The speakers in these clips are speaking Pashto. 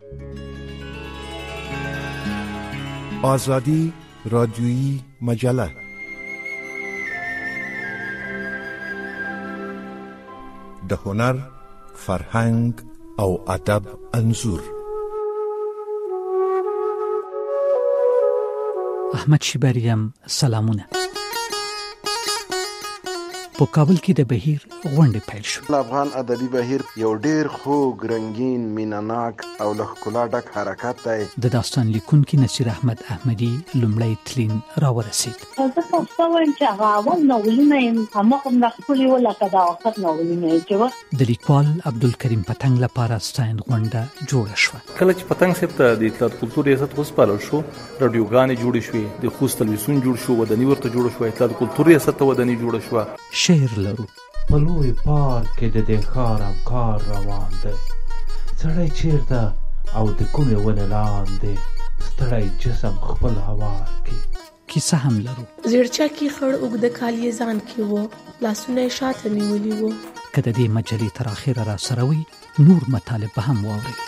آزادی رادیویی مجله، د هنر، فرهنګ او ادب انځور. احمد شیبریم سلامونه. په کابل کې د بهیر غونډه پیل شو. افغان ادبي بهیر یو ډیر خوږ، رنگین، میناناک او له ښکلا ډک حرکت دی. د داستان لیکونکي نصیر احمد احمدي لومړی تلین راورسید. زه تاسو وایم چې هغه اول ناولونه یې هماغه نخولي ولکه دا وخت ناولونه یې چې د لیکوال عبدالکریم پتنګ لپاره ستاین غونډه جوړه شوه. کله چې پتنګ صاحب ته د اطلاعات کلتور ریاست وسپارل شو، رادیوګانې جوړې شوې، د خوست تلویزیون جوړ شو، وداني ورته جوړه شوه، اطلاعات کلتور ریاست ته وداني جوړه شوه. شعر لرو. په لوی پارک کې د دې ښار کار روان دی، سړی چیرته او د کومې ونې لاندې ستړی جسم خپل هوار کې. کیسه هم لرو. زیړچا کې خړ اوږده کالی ځان کې وو، لاسونه یې شاته نیولي وو. که د دې مجلې تر اخره را سره وي، نور مطالب به هم واورئ.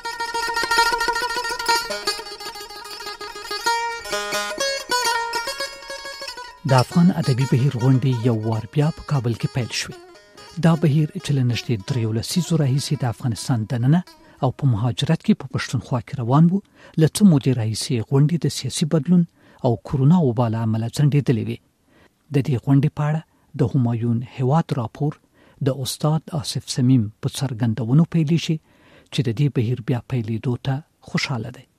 د افغان ادبي بهیر غونډې یو وار بیا په کابل کې پیل شوې. دا بهیر چې له نږدې 3 لسیزو راهیسې د افغانستان دننه او په مهاجرت کې په پښتونخوا کې روان وو، له څه مودې راهیسې غونډې د سیاسي بدلون او کورونا وبا له امله ځنډېدلې وې. د دې غونډې په اړه د همایون هیواد راپور د استاد آصف صمیم په څرګندونو پیلې شي چې د دې بهیر بیا پیلېدو ته خوشاله دی.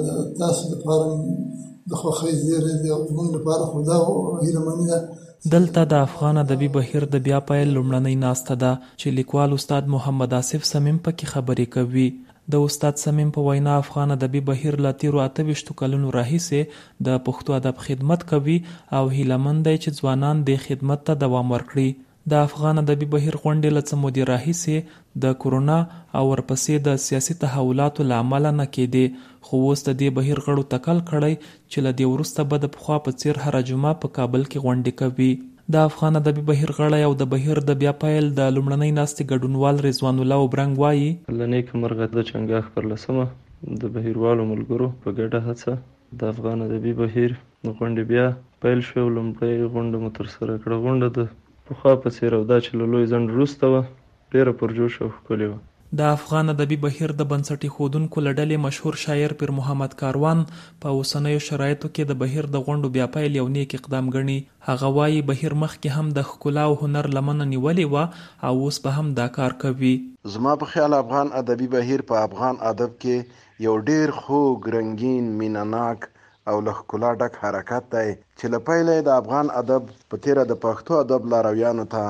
تاسو لپاره د خوښۍ زیری دی او موږ لپاره خو دا هیلهمني ده. دلته د افغان ادبي بهیر د بیا پیل لومړنۍ ناسته ده چې لیکوال استاد محمد آصف صمیم پکې خبرې کوي. د استاد صمیم په وینا افغان ادبي بهیر له تیرو 28 کلونو راهیسې د پښتو ادب خدمت کوي او هیلهمند دی چې ځوانان د خدمت ته دوام ورکړي. د افغان ادبي بهیر غونډې له څه مودې راهیسې د کورونا او ورپسې د سیاسي تحولاتو له امله نه کېدې، خو اوس د دې بهیر غړو تکل کړی چې له دې وروسته به د پخوا په څیر هره جمعه په کابل کې غونډې کوي. د افغان ادبي بهیر غړی او د بهیر د بیا پیل د لومړنۍ ناستې ګډونوال رضوان الله وبرنګ وایي: له نیکه مرغه د چنګاښ پر 10 د بهیروالو ملګرو په ګډه هڅه د افغان ادبي بهیر غونډې بیا پیل شو. لومړۍ غونډه مو ترسره کړه. غونډه د پخوا په څیر او دا چې له لوی ځنډ وروسته وه، ډېره پرجوش او ښکلې وه. د افغان ادبي بهیر د بنسټ ایښودونکو له ډلې مشهور شاعر پیر محمد کاروان په اوسنیو شرایطو کې د بهیر د غونډو بیا پیل یو نیک اقدام ګڼي. هغه وایي بهیر مخکې هم د ښکلا او هنر لمنه نیولې وه او اوس به هم دا کار کوي. زما په خیال افغان ادبي بهیر په افغان ادب کې یو ډیر خوږ، رنگین، میناناک او له ښکلا ډک حرکت دی چې له پیله د افغان ادب په تیره د پښتو ادب لارویانو ته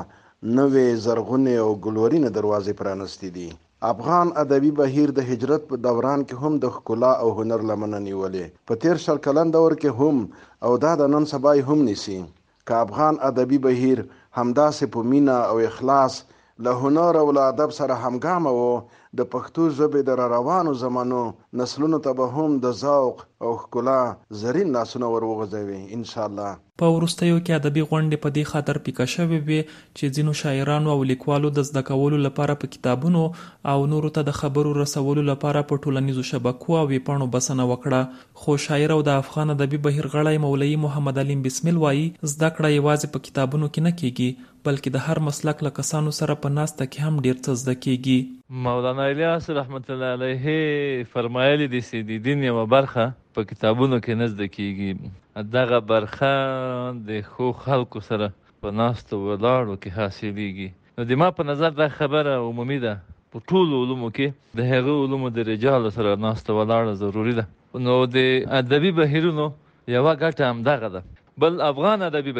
نوې زرغونې او ګلورینې دروازې پرانستې دي. افغان ادبي بهیر د هجرت په دوران کې هم د ښکلا او هنر لمنه نیولې، په تیر 100 کلن دور کې هم او دا د نن سبا هم نیسي. که افغان ادبي بهیر همداسې په مینه او اخلاص له هنر او له ادب سره همګامه و، د پښتو ژبې د روانو زمانو نسلونو ته به هم د ذوق او ښکلا زرین لاسونه ور وغځوي ان شاء الله. په وروستیو کې ادبي غونډې په دې خاطر پیکه شوې وې چې ځینو شاعرانو او لیکوالو د زده کولو لپاره په کتابونو او نورو ته د خبرو رسولو لپاره په ټولنیزو شبکو او ویبپاڼو بسنه وکړه. خو شاعر او د افغان ادبي بهیر غړی مولوي محمد علیم بسمل وایي زده کړه یوازې په کتابونو کې نه کیږي، بلکې د هر مسلک له کسانو سره په ناسته کې هم ډیر څه زده کیږي. مولانا الیاس رحمت الله علیه فرمایلی دي چې د دین یوه برخه په کتابونو کې نه زده کیږي، دغه برخه د ښو خلکو سره په ناستو ولاړو کې حاصلیږي. نو د ما په نظر دا خبره عمومي ده، په ټولو علومو کې د هغو علومو د رجالو سره ناسته ولاړه ضروري ده. نو د ادبي بهیرونو یوه ګټه همدغه ده. بل افغان ادبي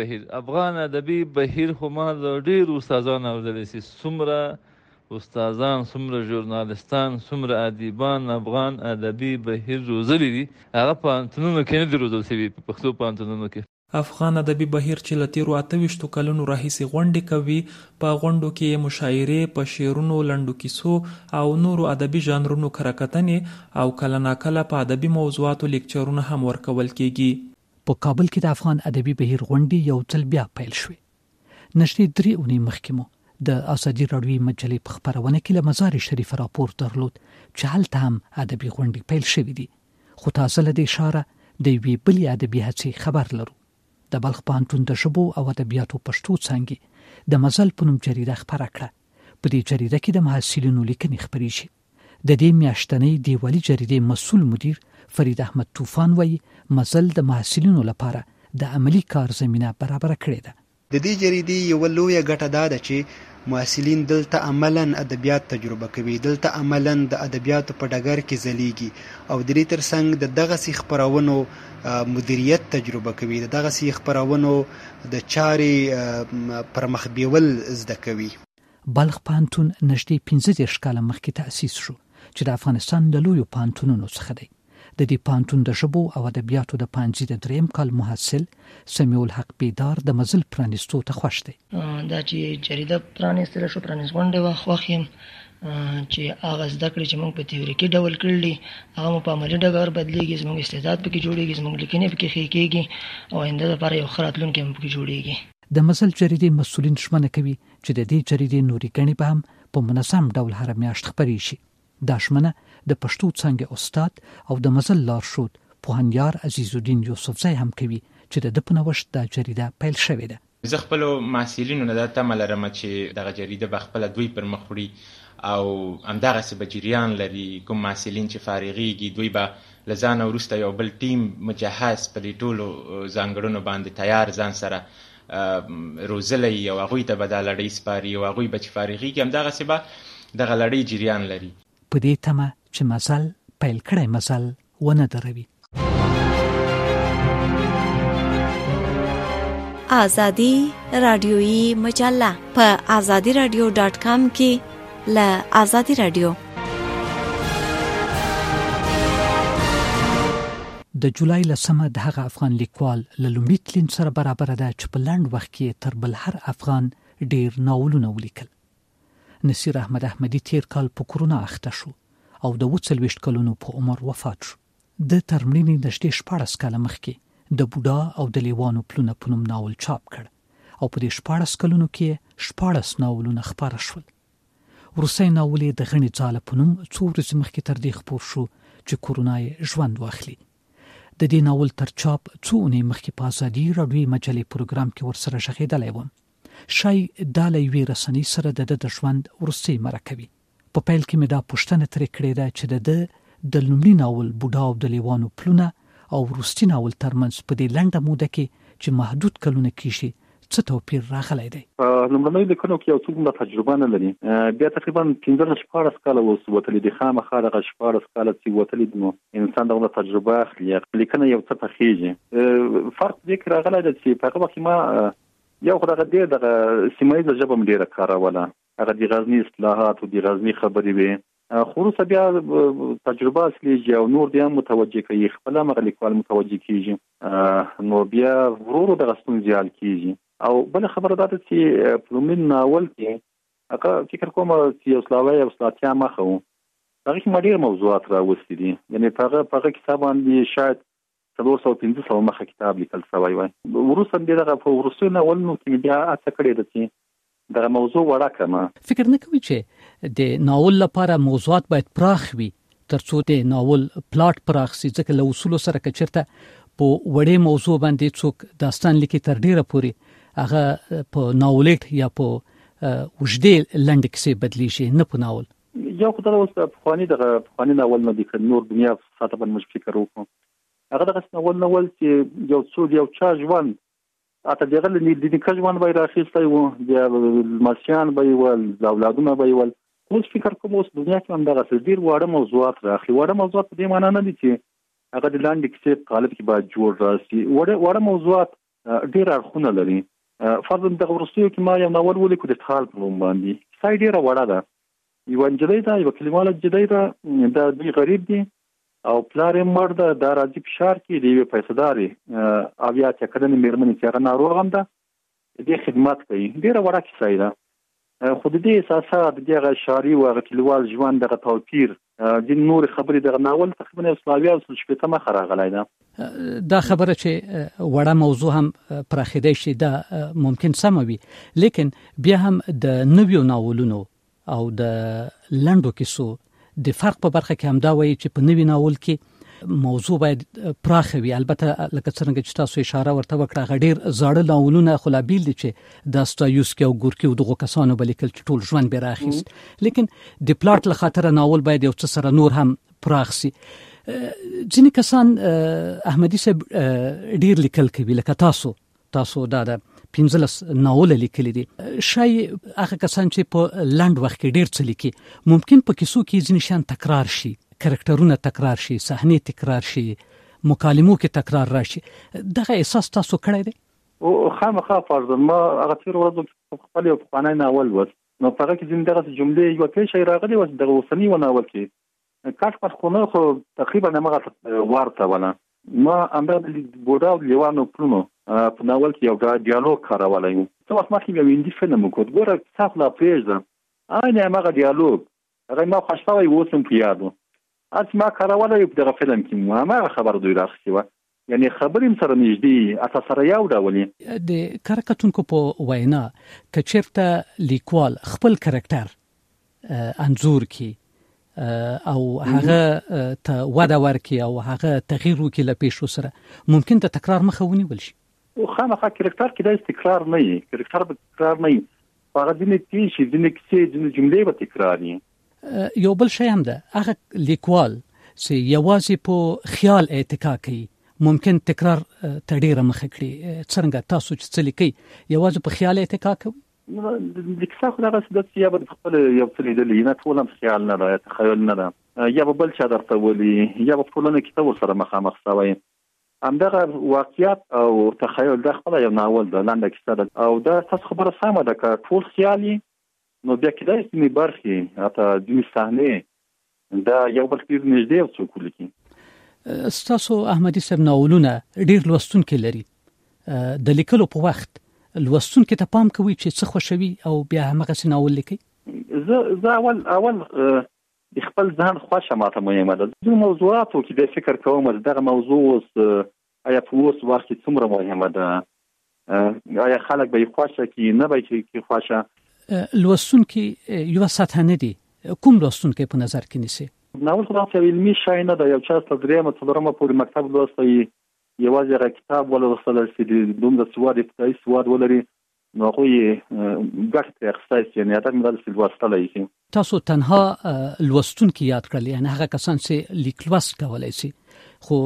بهیر خو ما د ډېرو استادانو اورېدلی چې څومره استادان، څومره ژورنالستان، څومره ادیبان افغان ادبي بهیر روزلي دي، هغه پوهنتونونو کې نه دي روزل شوي، په پښتو پوهنتونونو کې. افغان ادبي بهیر چې له تیرو 28 کلونو راهیسې غونډې کوي، په غونډو کې مشاعرې په شعرونو، لنډو کیسو او نورو ادبي ژانرونو کره کتنې او کله ناکله په ادبي موضوعاتو لیکچرونه هم ورکول کیږي. په کابل کې د افغان ادبي بهیر غونډې یو ځل بیا پیل شوې. نږدې 3 اونۍ مخکې مو د ازادي راډیو مجلې په خبرونه کې له مزار شریف راپور درلود چې هلته هم ادبي غونډې پیل شوې دي. خو تاسو له دې اشاره د یوې بلې ادبي هڅې خبر لرو. د بلخ پوهنتون د ژبو او ادبیاتو پښتو څانګې د مزل په نوم جریده خپره کړه. په دې جریده کې د محصلینو لیکنې خپرې شي. د دې میاشتنۍ دیوالي جریدې مسؤل مدیر فرید احمد طوفان وایي مزل د محصلینو لپاره د عملی کار زمينه برابر کړې ده. د دې جریدې یو لویه ګټه ده چې محصلین دلته عملاً ادبیات تجربه کوي، دلته عملاً د ادبیاتو په ډګر کې ځلیږي او د دې ترڅنګ د دغه خپرونو مدیریت تجربه کوي، د دغه خپرونو د چارې پر مخ بیول زده کوي. بلخ پوهنتون نږدې 15 کاله مخکې تأسیس شو چې د افغانستان د لویو پوهنتونونو څخه دی. د دې پوهنتون د ژبو او ادبیاتو د پانځي د دریم کال محصل سمیع الحق بیدار د مزل پرانیستو ته خوښ دی. دا چې جریده پرانیستل شو پرانیست غونډه خوښ یم چې هغه زده کړې چې موږ په تیوریکي ډول کړلې هغه مو په عملي ډګر بدلیږي، زموږ استعداد پکې جوړیږي، زموږ لیکنې پکې ښې کېږي او آینده لپاره یو ښه راتلونکی هم پکې جوړیږي. د مزل جریدې مسؤلین ژمنه کوي چې د دې جریدې نورې ګڼې به هم په منظم ډول هر میاشت خپرې شي. دا ژمنه د پښتو څانګې استاد او د مزل لارښود پوهنیار عزیز الدین یوسفزی هم کوي چې د پنوشت د جریده پیل شوې ده. زه خپل محصلینو نه د تمه لرم چې دغه جریده به خپل دوی پر مخ وړي او همدغسې به جریان لري. کوم محصلین چې فارغېږي دوی به له ځانه وروسته یو بل ټیم مجهز په دې ټولو ځانګړنو باندې تیار ځان سره روزلی او هغوی ته به دا لړۍ سپاري او هغوی به چې فارغېږي همدغسې به دغه لړۍ جریان لري. په دې تمه چې مزل پیل کړی مزل ونه دروي. آزادی رادیویی مجله په azadiradio.com کې له آزادی رادیو. د جولای لسمه د هغه افغان لیکوال له لومړي تلین سره برابر ده چې په لنډ وخت کې تر بل هر افغان ډیر ناولونه ولیکل. نصیر احمد احمدی تیر کال په کورونا اخته شو او د 40 کلونو په عمر وفات شو. د ترمنې نږدې 14 کاله مخکې د بوډا او د لیوانو پلونه په نوم ناول چاپ کړ او په دې 14 کلونو کې 14 ناولونه خپاره شول. وروستی ناول د غني ځاله په نوم څو ورځې مخکې تر دې خپور شو چې کورونا یې ژوند واخلي. د دې ناول تر چاپ څو اونۍ مخکې په ازادي راډیویي مجلې پروګرام کې ورسره شغېدلی وم. شای دا له یوې رسنۍ سره د ژوند وروستۍ مرکه وي. په پیل کې مې دا پوښتنه ترې کړې ده چې د لومړي ناول بوډا او د لیوانو پلونه او وروستي ناول ترمنځ په دې لنډه موده کې چې محدود کلونه کېږي څه توپیر راغلی دی. لومړنیو لیکنو کې یو څوک تجربه نه لري. بیا تقریبا 15-14 کاله وتلي دي، خامخا دغه 14 کاله چې وتلي دي نو انسان دغه تجربه اخلي، لیکنه یو څه پخېږي. فرق دې کې راغلی دی چې په هغه وخت ما یو خو دغه سیمه ییزه ژبه مې ډېره کاروله، هغه د غزني اصطلاحات او د غزني خبرې وې. خو وروسته بیا تجربه اصلېږي او نور دې هم متوجه کوي، خپل هم هغه لیکوال متوجه کېږي، نو بیا ورو دغه ستونزې حل کېږي. او بله خبره دا ده چې په لومړي ناول کې هغه فکر کوم چې یوسلاوی او سلاتیا مخه و، هغه کې ما ډېر موضوعات راوستي دي، یعنې په هغه کتاب باندې شاید 400-500 مخه کتاب لیکل شوی وای. وروسته بیا دغه په وروستیو ناولونو کې بیا هڅه کړې ده چې دغه موضوع وړه کړم. فکر نه کوي چې د ناول لپاره موضوعات باید پراخ وي ترڅو د ناول پلاټ پراخ شي؟ ځکه له اصولو سره که چېرته په وړې موضوع باندې څوک داستان لیکي تر ډېره پورې هغه په ناولېټ یا په اوږدې لنډې کیسې بدلیږي، نه په ناول. یو خو دغه اوس پخواني ناول نه دی که نور دنیا ساته باندې موږ فکر وکړو، هغه دغه ناول چې یو څو یو چا ژوند اته دغه د نیکه ژوند به یې راخیستی و، بیا لمسیان به یې ول، اولادونه به یې ول. اوس فکر کوم اوس دنیا کې هم دغسې ډېر واړه موضوعات راخلي. واړه موضوعات په دې معنا نه دي چې هغه د لاندې کیسې په قالب کې باید جوړ راسي. واړه موضوعات ډېر اړخونه لري. فرضاً دغه وروستیو کې ما یو ناول ولیکو د ټال په نوم باندې، کیسه یې ډېره وړه ده. یوه نجلۍ ده، یوه کلیواله نجلۍ ده، دوی غریب دي او پلار یې مړ ده، دا راځي په ښار کې د یوې پیسهدارې 80 کلنې مېرمنې چې هغه ناروغ هم ده، د دې خدمت کوي. ډېره وړه کیسه یې ده. خو د دې اساسات دغه شاری او غټلوال ژوند دغه توپیر د نور خبرې دغه ناول تقریبا اسلامي او شپته مخ راغلی ده. دا خبره چې وړه موضوع هم پراخیدای شي دا ممکن سم وي، لیکن بیا هم د نویو ناولونو او د لنډو کیسو د فرق په برخه کې هم دا وایي چې په نوی ناول کې موضوع باید پراخ وي. البته لکه څنګه چې تاسو اشاره ورته وکړه غډیر زاړه ناولونه خلابیل دي چې د استایوسکي او ګورکي او دغه کسانو بلیکل چې ټول ژوند به راخیست، لیکن د پلاټ له خاطر ناول باید یو څه سره نور هم پراخ سي. ځینې کسان احمدي صاحب ډیر لیکل کوي، لکه تاسو دا 15 ناول لیکلي دي. شای هغه کسان چې په لنډ وخت کې ډیر څه لیکي ممکن په کیسو کې ځینې شان تکرار شي، کرکټرونه تکرار شي، صحنې تکرار شي، مکالمو کې تکرار راشي. دغه احساس تاسو کړی دی؟ او خامخا فرض ما هغه تیر ورځو خپل یو قانون ناول وځ نو په هغه کې ځین دغه جملې یو پیښه راغلي و د اوسنی و ناول کې کاټ پر خونه خو تقریبا هغه ورته ولا ما امر د بوډا او لیوانو پلونو په ناول کې یو ډیالوګ کارولای و. څو وخت مخکې یو هندي فلم وکړ ګوره څاخلا پېژه آینه هغه ډیالوګ هغه ما خوشاله ووسم په یادو اته ما کارولای په دغه فلم کې ما خبر دوی راخسي و، یعنی خبرې سره نږدې اته سره یو ډولې د کارکاتونکو په وینا کچرته لیکوال خپل کریکټر انزور کی او هغه ته ودا ورکی او هغه تغییر وکي له پیښو سره ممکن د تکرار مخه ونیول شي. او خامخا کریکټر کې د تکرار نه وي، کریکټر به تکرار نه وي، هغه د نتیجې شي د نکسې د جملې به تکرار وي. یو بل شی هم ده هغه لیکوال چې یوازې په خیال اتکا کوي ممکن تکرار تډیره مخه کړي. څنګه تاسو چې څه لیکي یوازې په خیال اتکا کوي؟ د کیسه خو دغه څه د یا په خپل یو څه لیدل نه ټول هم خیال نه ده، تخیل نه ده، یا بل چا درته ولي یا په ټولنه کې تاسو سره مخامخ شوی همدغه واقعیت او تخیل د خپل یو ناول د لنډه کیسه ده او دا تاسو خبره سمه ده که ټول خیالي نو بیا کېدای شي نه برخي اته د صحنه دا یو بل کې نږدې او څوک لیکي. ستاسو احمدي صاحب ناولونه ډیر لوستونکي لري، د لیکلو په وخت لوستونکي ته پام کوي چې څه خوشوي او بیا هغه ناول لیکي؟ زه اول د خپل ځان خوښه ماته مهمه ده. د موضوعاتو کې د فکر کوم دغه موضوع آیا په اوس وخت کې څومره مهمه ده، آیا خلک به یې خوښه کی نه به یې خوښه. لوستونکي یو سطح نه دي، کوم لوستونکي په نظر کې نیسي؟ ناول خو دا علمي شای نه ده، یو چا تدریمه څلورمه پورې مکتب لوستی یوازې هغه کتاب ولوستل چې د دومره سواد ابتدایي سواد ولري نو هغه ګټه اخیستای شي، نه دا مدرسې لوستلای شي. تاسو تنها لوستونکي یاد کړل، یعنی هغه کسان چې لیکلوست کولای شي، خو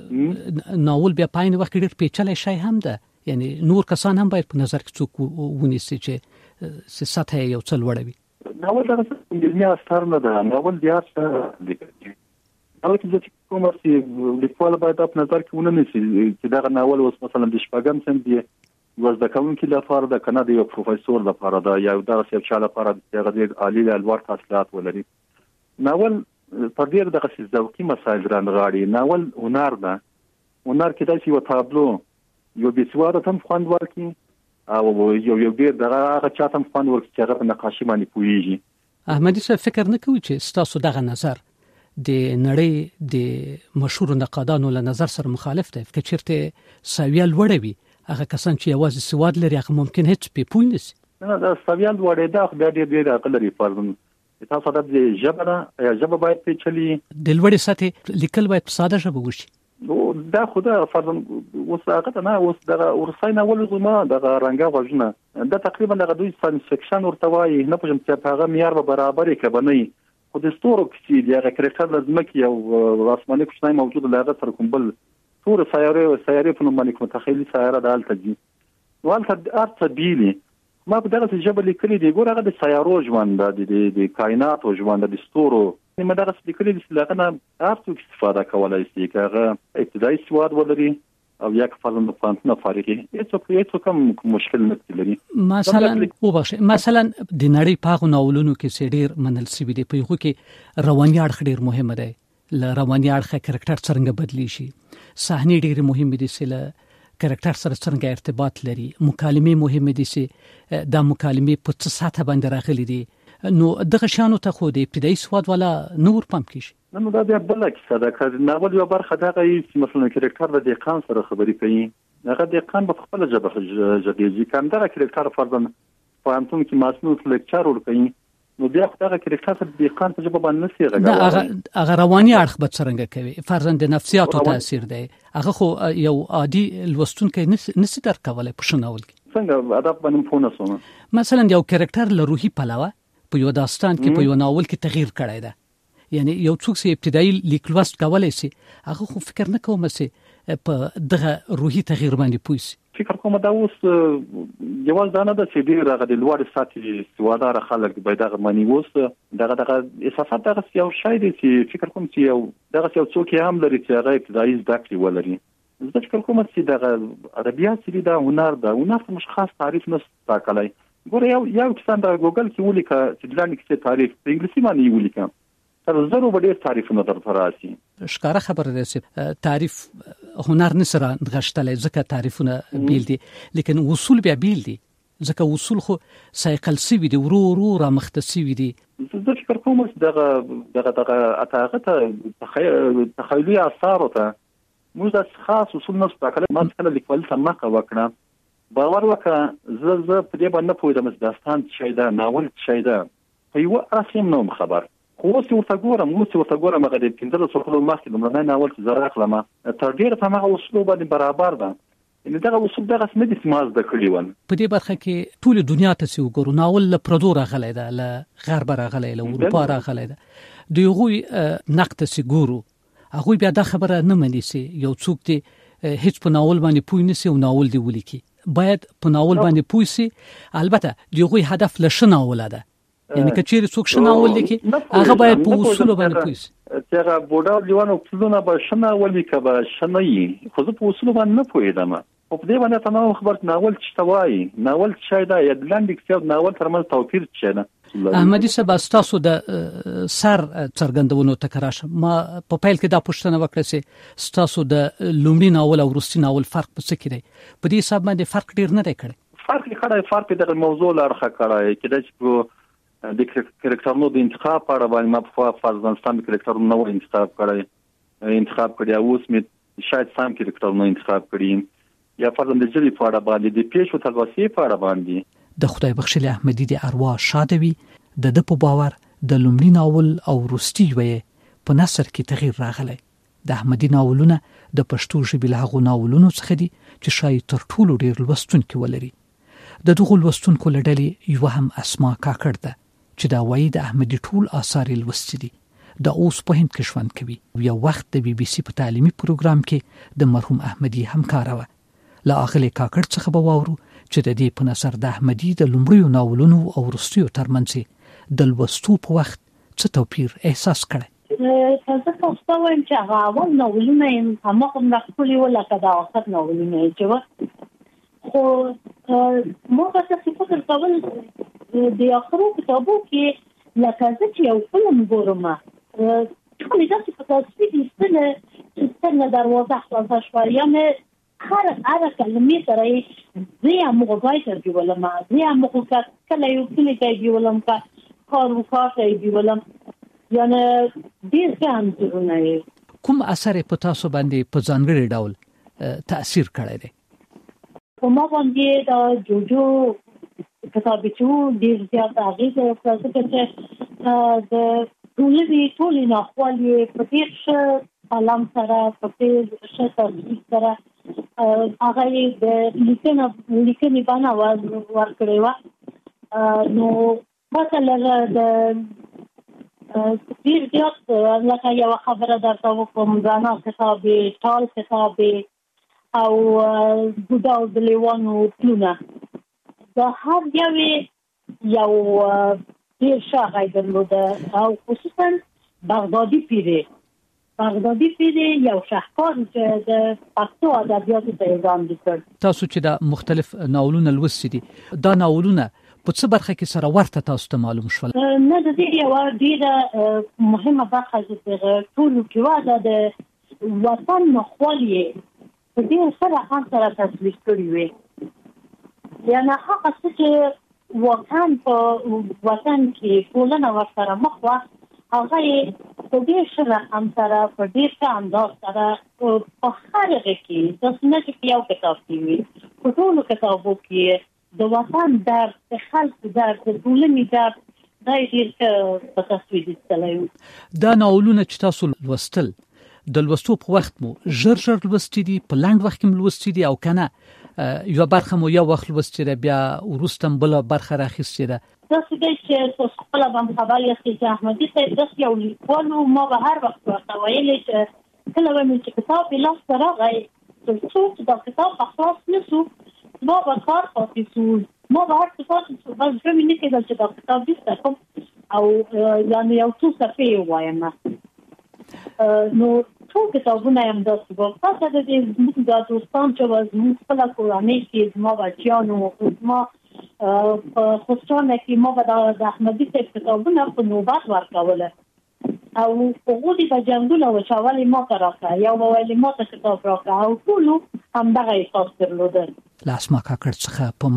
ناول بیا پاین وخت ډیر پیچلې شای هم ده، یعنی نور کسان هم باید په نظر کې څوک ونیسي چې سطح یو څه لوړوي. ناول دغه علمي اثر نه ده، ناول بیا څه لیکي نو چې کوم چې لیکوال باید په نظر کې ونه نیسي چې دغه ناول اوس مثلا د شپږم سم دی وزده کوونکي لپاره د کناډا یو پروفیسور لپاره دا یا دغه څه چا لپاره د غیر عالی الوار تحصیلات ولري. ناول په ډیر دغه ذوقي مسایل رانغاړي. ناول هنر ده، هنر کې داسې یو تابلو یو بسواره هم خوند ورکي او یو ډیر دغه چاته هم خوند ورکي چې هغه نقاشي باندې پوهیږي. احمدي صاحب فکر نه کوي چې تاسو دغه نظر د نړۍ د مشهور نقادانو له نظر سره مخالف دی؟ که چیرته سویه لوړه وي هغه کسان چې یوازې سواد لري هغه ممکن هیڅ په پوه نشي. نه دا سویه لوړه ده خو ډېر عقل لري. فرض تاسو د ژبه یا ژبه باید پیچلي د لوړې سطح لیکل باید په ساده ژبه وشي. دا خدا فرض اوس هغه نه اوس دغه ورسای ناول زما دغه رنګه غوښنه دا تقریبا دغه دوی ساينس فکشن ورته وایي، نه پوهم چې هغه معیار به برابر کې بنئ خو د ستورو کې دی هغه کرکټر لازم کې یو آسماني کوچنی موجود لاره تر کوم بل ټول سیاره په نوم باندې متخیلي سیاره د الته دي نو الته ارته بیلی ما په دغه ژبه لیکلي دی ګور هغه د سیارو ژوند د کائنات او ژوند د ستورو ما دغه لیکلي دي چې هغه ارته استفاده کولای شي هغه ابتدایي سواد ولري او یک فضل نه فارغي هیڅ کوم مشکل نه لري. مثلا د نړۍ په ناولونو کې ډېر منل سوي دي په یو کې رواني اړخ ډېر مهم دی. ل رواني اړخ کرکټر څنګه بدلی شي، صحنې ډېر مهمه دي چې ل کریکټر سره څنګه ارتباط لري، مکالمې مهمه دي چې دا مکالمې په څه ساته باندې راغلي دي، نو دغه شانو ته خو د ابتدایي سواد والا نور پام کیږي. نو دا بیا بل کیسه ده چې ناول یو برخه دغه چې مثلا کریکټر د دقان سره خبرې کوي، هغه دقان په خپل ژبه ژبېږي، کوم دغه کریکټر فرضاً په انتم کې ماسنوس لیکچر ورکوي، نو بیا دغه کریکټر د دقان په ژبه باندې نسی راغلی، هغه رواني اړخ به څرنګه کوي، فرضاً د نفسیاتو تاثیر دی، هغه خو یو عادي لوستونکی نسی درک کولای په شناول کې. څنګه ادب باندې پونه سوم مثلا یو کریکټر له روحي پلوه په یو داستان کې په یو ناول کې تغییر کړی دی، یعنی یو څوک چې ابتدایي لیکلوست کولای شي، هغه خو فکر نه کوم چې په دغه روحي تغییر باندې پوي شي. فکر کوم دا اوس یوال دانه د چې ډیر هغه د لوړ ساتي سوادار خلک به دغه معنی اوس دغه احساسات دغه یو شای دي چې فکر کوم چې یو دغه یو څوک هم لري چې هغه ابتدایي زده کړې ولري. زه فکر کوم چې دغه ادبیات چې دا هنر ته مشخص تعریف نه ټاکلی. ګوره یو کسان د ګوګل کې ولیکه چې دلته کې تعریف په انګلیسي باندې ولیکه، تر زرو ډېر تعریفونه درته راشي. ښکاره خبره ده چې تعریف هنر نه سره غشتلې، ځکه تعریفونه بیل دي لیکن وصول بیا بیل دي، ځکه وصول خو سایکل سوي دي، ورو را مختصي وي دي. زه فکر کوم چې دغه اتاغه تخیلي آثار ته موږ د خاص اصول نه ستاکل، ما څنګه لیکوال ته مخه وکړه باور وکړه زه په دې باندې پوهیدم چې داستان څه ده، ناول څه ده، په یو اسیم نوم خبر خو اوس ورته ګورم هغه د 15 کلونو مخکې لومړنی ناول چې زه راخلم تر ډېره په هغه اصول باندې برابر ده، یعنې دغه اصول دغه نه دي چې ما زده کړي ول. په دې برخه کې ټول دنیا ته چې وګورو، ناول له پردو راغلی ده، له غرب راغلی، له اروپا راغلی ده، د هغوی نقد چې ګورو هغوی بیا دا خبره نه مني چې یو څوک دی هیڅ په ناول باندې پوه نه سي او ناول دی ولیکي، باید په ناول باندې پوه سي. البته دغه هدف له شناول ده، یعنی که چیرې څوک شناول لیکي هغه باید په اصول باندې پوه سي. چې هغه بوډا دیوانو اصولونه به شناول لیکه به شنئ، خو زه په اصول باندې نه پوهیدم. او په دې باندې تمام خبر ناول څه وایي، ناول څه ده، یا د لاندې کیسه ناول ترمنځ توپیر څه ده. احمدي صاحب تاسو د سر څرګندونو تکراشه ما په پیل کې دا پوښتنه وکړه چې تاسو د لومړي ناول او وروستي ناول فرق په څه کې دی؟ په دې حساب باندې فرق ډیر نه دی کړی. فرق د موضوع لارخه کړی کې چې د کریکټرونو د انتخاب په اړه باندې ما په فرضاً کریکټرونو نو انتخاب کړی اوس مې شاید سم کریکټرونو انتخاب کړی، یا فرضاً د جری په اړه باندې د پیښو تلوسې په اړه باندې. د خدای بخښلي احمدي د ارواح شادوي د په باور د لومړي ناول او وروستي وې په نثر کې تغییر راغلی. د احمدي ناولونه د پښتو ژبې له هغو ناولونو څخه دي چې شاید تر ټولو ډیر لوستونکي ولري. د دغو لوستونکو له ډلې یو هم اسما کاکړ ده چې دا وایي د احمدي ټول آثار لوستي دي، د اوس په هند کې ژوند کوي. یو وخت د بي بي سي په تعلیمي پروګرام کې د مرحوم احمدي همکاره وه. له اغلې کاکړ څخه به واورو چې د دې په نظر د احمدي د لومړیو ناولونو او وروستیو ترمنځ د لوستو په وخت څه توپیر احساس کړی. تاسو تاسو وایم چې هغه اول ناولونه یې هماغه نقلي ولا کدا وخت ناولونه یې چې خو موږ تاسو فکر کول د اخرو کتابو کې لکه چې یو فلم ګورم خو دا چې په تاسو کې څنګه دروازه خلاصه شوه، یعنی هر کلمې سره زه موږ ځای ولم، زه موږ کله یو کلی کې ولم کا کار کې ولم، یعنی ډیر ځان درونه. کوم اثر په تاسو باندې په ځانګړي ډول تاثیر کړی دی؟ په ما باندې دا جوجو کتاب چې ډیر زیات اغیزه وکړه چې د ټولې ناخوالې په دې قلم سره په دې شته سره هغه د لیکنې باندې ورکړی و. نو مثلا د ډیر زیات لکه یو خبره درته وکړم، غانا کتابې، ټال کتابې او ګوډا او د لیوانو پلونه، د هر یو ډیر شاغی درلوده، او خصوصا بغدادي پیری یو شاهکار چې د پښتو ادبیاتو ته ځان وکړ. تاسو چې دا مختلف ناولونه لوستي دي، دا ناولونه په څه برخه کې سره ورته تاسو ته معلوم شول؟ نه د دې یو ډیره مهمه برخه چې ټول کې واده د وطن نخوالي په دې سره هم سره تصویر کړی وي یعنی هغه څه چې وطن په وطن کې ټولنه ورسره مخ وه هغه یې په ډېر ښه رقم سره په ډېر ښه انداز سره په هر هغه کې داسې نه چې په یو کتاب کې وي په ټولو کتابو کې د وطن درد د خلکو درد د ټولنې درد دا یې ډېر ښه په تصویر ایستلی و دا ناولونه چې تاسو لوستل د لوستو په وخت مو ژر لوستي دي په لنډ وخت کې مو لوستي دي او کنه یو برخه مو یو وخت لوستي ده بیا وروسته بله برخه راخیستې ده داسې دی چې تاسو خپله به هم خبر یاستئ چې احمدي صاحب داسې یو لیکوال و ما به هر وخت ورته ویلې چې کله به مې چې کتاب یې لاسته راغی څو چې دا کتاب به خلاص نه سو ما به کار پاتې سو ما به هر څه پاتې سو بس زړه مې نه کېدل چې دا کتاب بیرته کړم او یعنې یو څو صفحې یې ووایم نو ټول کتابونه یې همداسې وو پس د دې زموږ دا دوستان چې وه زموږ خپله کورنۍ کې زما بچیانو زما په خوستانه کې ما به د احمدي صاحب کتابونه په نوبت ورکوله او هغوی به جنګونه وچولې ما ته راکړه یا به ویلې ما ته کتاب راکړه او ټولو همدغه احساس درلوده له اسما کاکړ څخه په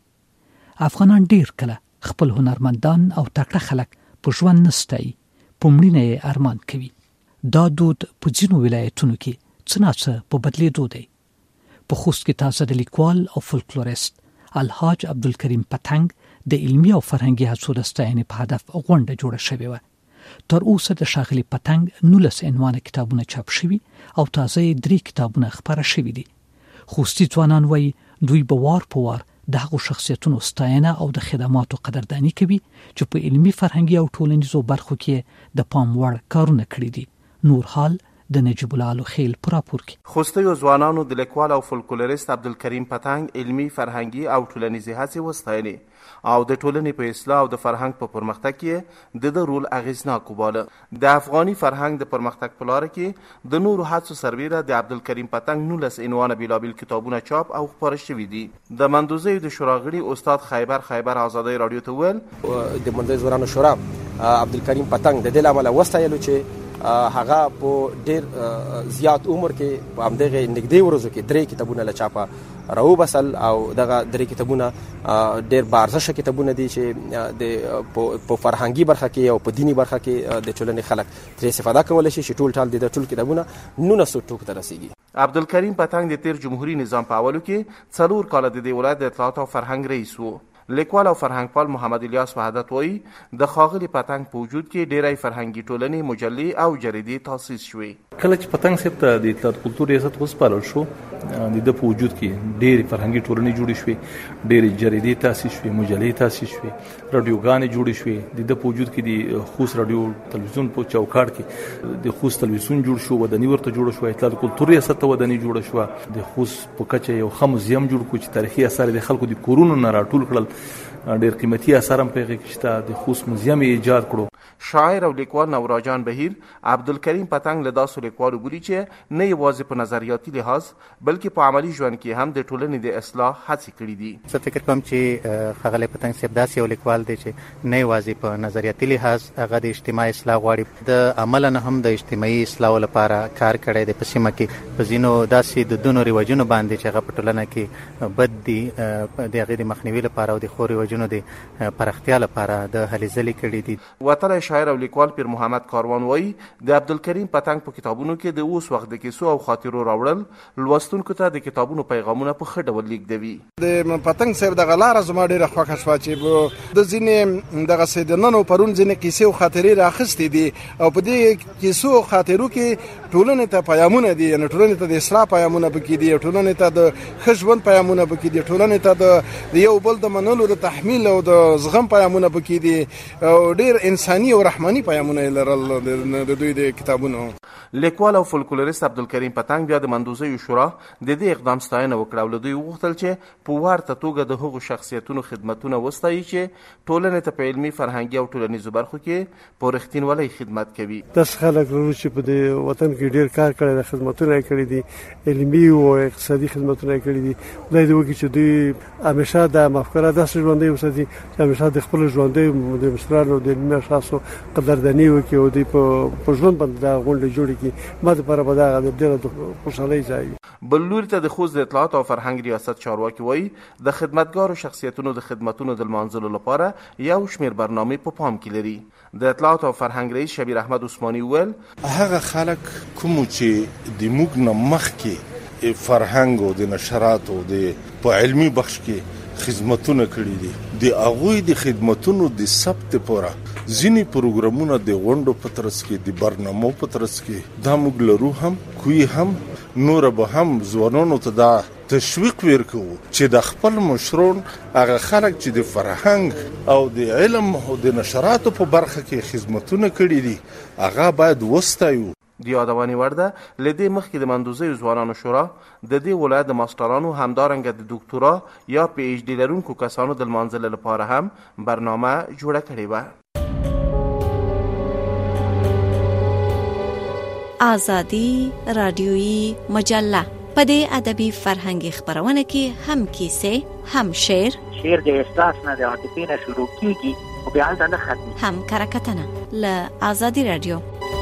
مننې افغانان ډېر کله خپل هنرمندان او تکړه خلک په ژوند نه ستایي په مړینه یې ارمان کوي دا دود په ځینو ولایتونو کې څه ناڅه په بدلېدو دی په خوست کې تازه د لیکوال او فولکلوریست الحاج عبدالکریم پتنګ د علمي او فرهنګي هڅو د ستاینې په هدف غونډه جوړه شوې وه تر اوسه د ښاغلي پتنګ 19 عنوانه کتابونه چاپ شوي او تازه 3 کتابونه خپاره شوي دي خوستي ځوانان وایي دوی به وار په وار د هغو شخصیتونو ستاینه او د خدماتو قدرداني کوي چې په علمي فرهنګي او ټولنیزو برخو کې د پام وړ کارونه کړي دي نور حال د نجیب الله خیل پراپور کې خوستي ځوانانو د لیکوال او فولکلوریست عبدالکریم پتنګ علمي فرهنګي او ټولنیزي هڅې وستایلې او د ټولنې په اصلاح او د فرهنګ په پرمختګ کې د رول اغیزناک وباله د افغاني فرهنګ د پرمختګ په لار کې د نورو هڅو سربیره د عبدالکریم پتنګ 19 عنوانه بیلابیل کتابونه چاپ او خپاره شوي دي د مندوزیو د شورا غړي استاد خیبر آزادۍ رادیو ته ویل د مندوزیو ځوانانو شورا عبدالکریم پتنګ د دې لامله وستایلو چې هغه په ډېر زیات عمر کې په همدغه نږدې ورځو کې 3 کتابونه له چاپه راوبسل او دغه 3 کتابونه ډېر بارزښه کتابونه دي چې په فرهنګي برخه کې او په دینی برخه کې د ټولنې خلک ترې استفاده کولی شي چې ټول د ټول کتابونه 1900 ټوک ته رسیږي عبدالکریم پتنګ د تیر جمهوریت نظام په اولو کې 4 کال د ولایت د اطلاعات او فرهنګ رئیس وو لیکوال او فرهنګپال محمد الیاس وحدت وایي د ښاغلي پتنګ په وجود کې ډېری فرهنګي ټولنې مجلې او جریدې تاسیس شوې کله چې پتنګ صاحب ته د اطلاعات کلتور ریاست وسپارل شو د په وجود کې ډېری فرهنګي ټولنې جوړې شوې ډېری جریدې تاسیس شوې مجلې تاسیس شوې رادیوګانې جوړې شوې د په وجود کې د خوست رادیو تلویزیون په چوکاټ کې د خوست تلویزیون جوړ شو وداني ورته جوړ شو اطلاعات کلتور ریاست ته وداني جوړ شو د خوست په کچه یو ښه موزیم جوړ کړ چې تاریخي آثار د خلکو د کورونو نه راټول کړل ډېر قیمتي اثر هم په هغه کې شته د خوست موزیم ایجاد کړو شاعر او لیکوال نوراجان بهیر عبدالکریم پتنګ له داسو لیکوالو بولي چې نه یوازې په نظریاتي لحاظ بلکې په عملی ژوند کې هم د ټولنې د اصلاح هڅې کړې دي زه فکر کوم چې ښاغلی پتنګ صاحب داسې یو لیکوال دی چې نه یوازې په نظریاتي لحاظ هغه د اجتماعي اصلاح غواړي د عملا هم د اجتماعي اصلاح لپاره کار کړی دی په سیمه کې په ځینو داسې دودونو رواجونو باندې چې هغه په ټولنه کې بد دي د هغې د مخنیوي لپاره او د ښو رواجونو د پراختیا لپاره د هلې ځلې کړي دي وطن شاعر او لیکوال پیر محمد کاروان وایي د عبدالکریم پتنګ په کتابونو کې د اوس وخت د کیسو او خاطرو راوړل لوستونکو ته د کتابونو پیغامونه په ښه ډول لیږدوي د پتنګ صاحب دغه لاره زما ډېره خوښه شوه چې د ځینې دغسې د نن او پرون ځینې کیسې او خاطرې رااخیستې دي او په دې کیسو او خاطرو کې ټولنې ته پیغامونه دي یعنې ټولنې ته د اصلاح پیغامونه پکې دي ټولنې ته د ښه ژوند پیغامونه پکې دي ټولنې ته د یو بل د منلو د تحمیل او د زغم پیغامونه پکې دي او ډېر انساني او رحماني پیغامونه یې لرل د دوی د کتابونو لیکوال او فولکلوریست عبدالکریم پتنګ بیا د مندوزیو شورا د دې اقدام ستاینه وکړه او له دوی وغوښتل چې په ورته توګه د هغو شخصیتونو خدمتونه وستایي چې ټولنې ته په علمي فرهنګي او ټولنیزو برخو کې په رښتینولۍ خدمت کوي داسې خلک لرو چې په دې وطن کې ډېر کار کړی دی خدمتونه یې کړي دي علمي او اقتصادي خدمتونه یې کړي دي خدای دې وکړي چې دوی همیشه دا مفکوره داسې ژوندی وساتي چې همیشه د خپلو ژوندیو د مشرانو د علمي اشخاصو قدرداني وکړي او دوی په ژوند باندې دا غونډې جوړې کړي ما دپاره به دا ډېره خوشحالۍ ځای وي بل لوري ته د خوست د اطلاعات او فرهنګ ریاست چارواکي وایي د خدمتګارو شخصیتونو د خدمتونو د لمانځلو لپاره یو شمېر برنامې په پام کې لري. د اطلاعات او فرهنګ رئیس شبیر احمد عثماني وویل هغه خلک کوم چې د موږ نه مخکې فرهنګ او د نشرات او د په علمي بخش کې خدمتونه کړي دي د هغوی د خدمتونو د ثبت پوره ځینې پروګرامونه د غونډو په ترڅ کې د برنامو په ترڅ کې دا موږ لرو هم کوی هم نور به هم ځوانانو ته دا تشویق ورکوو چې د خپل مشرون هغه خلک چې د فرهنګ او د علم او د نشراتو په برخه کې خدمتونه کړي دي هغه باید وستایو. د یادونې وړ ده له دې مخکې د مندوزیو ځوانانو شورا د دې ولایت د ماسترانو همدارنګه د دوکتورا یا پی ایچ ډي لرونکو کسانو د لمانځلو لپاره هم برنامه جوړه کړې وه. آزادي رادیویي مجله په دې ادبي فرهنګي خبرونه کې هم کیسې هم شعر د احساس نه د عاطفې نه شروع کیږي او بیا هلته نه ختمي هم کرکټنه له آزادي رادیو.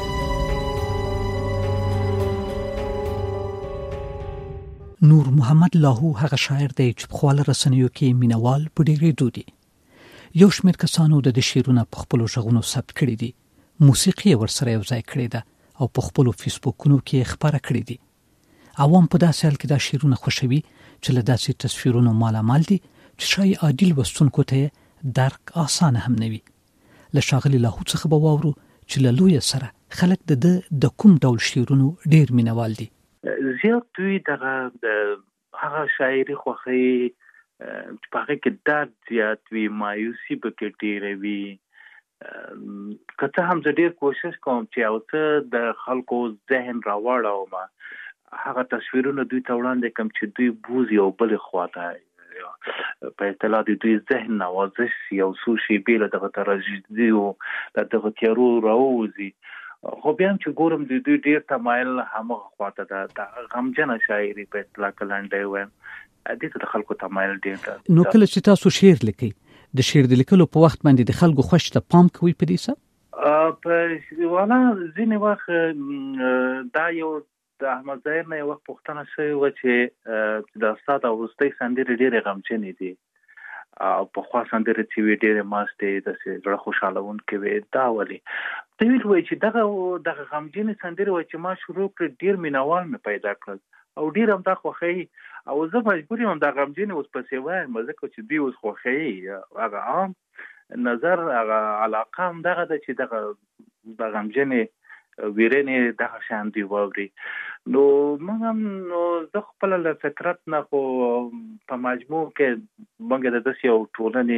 نور محمد لاهو هغه شاعر دی چې په خواله رسنیو کې مینوال په ډېرېدو دي. یو شمېر کسانو د شعرونه په خپلو غږونو ثبت کړي دي، موسیقي ورسره یو ځای کړې ده او په خپلو فیسبوکونو کې خپاره کړي دي. عوام په داسې حال کې دا شعرونه خوښوي چې له داسې تصویرونو مالامال دي چې شاید عادي لوستونکو ته درک اسانه هم نه وي. له ښاغلي لاهو څخه به واورو چې له لویه سره خلک د کوم ډول شعرونو ډېر مینوال دي. زیات دوی دغه هغه شاعري خوښوي چې په هغې کې درد زیات وي، مایوسي پکې ډېره وي. که څه هم زه ډېر کوشش کوم چې یو څه د خلکو ذهن راواړوم، هغه تصویرونه دوی ته وړاندې کړم چې دوی بوځي او بلې خواته په اصطلاح د دوی ذهن نوازش یو څو شیبې له دغه تراژیدي او له دغه تیارو راووځي. خو بیا هم چې ګورم د دوی ډېر تمایل همغه خواته ده، د غمجنه شاعري په اصطلاح که لنډی وایم دې ته د خلکو تمایل ډېر ده. نو کله چې تاسو شعر لیکئ، د شعر د لیکلو په وخت باندې د خلکو خوښ ته پام کوئ په دې څه؟ په والا ځینې وخت دا یو د احمد ظاهر نه یو وخت پوښتنه شوې وه چې د استاد او وروستۍ سندرې ډېرې غمجنې دي او پخوا سندرې چې وي ډېرې ماستې داسې زړه خوشحالونکې وې. دا ولې ته ویل چې دغه غمجنې سندرې وایي چې ما شروع کړې، ډېر مینوال مې پیدا کړل او ډېر هم دا خوښوي او زه مجبور یم دا غمجنې اوس پسې وایم ځکه چې دوی اوس خوښوي. هغه عام نظر هغه علاقه هم دغه ده چې دغه د غمجنې ویرنې دغه شان دوی واوري. نو موږ هم نو زه خپله له فطرت نه خو په مجموع کې موږ د داسې یو